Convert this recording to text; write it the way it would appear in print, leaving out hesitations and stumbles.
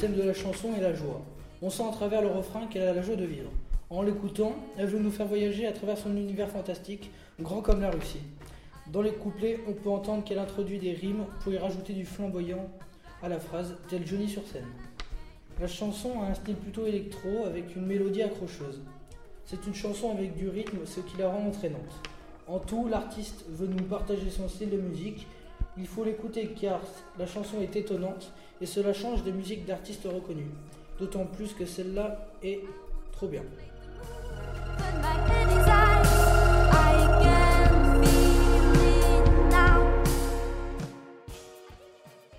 thème de la chanson est la joie. On sent à travers le refrain qu'elle a la joie de vivre. En l'écoutant, elle veut nous faire voyager à travers son univers fantastique, grand comme la Russie. Dans les couplets, on peut entendre qu'elle introduit des rimes pour y rajouter du flamboyant à la phrase, tel Johnny sur scène. La chanson a un style plutôt électro avec une mélodie accrocheuse. C'est une chanson avec du rythme, ce qui la rend entraînante. En tout, l'artiste veut nous partager son style de musique. Il faut l'écouter car la chanson est étonnante et cela change des musiques d'artistes reconnus. D'autant plus que celle-là est trop bien.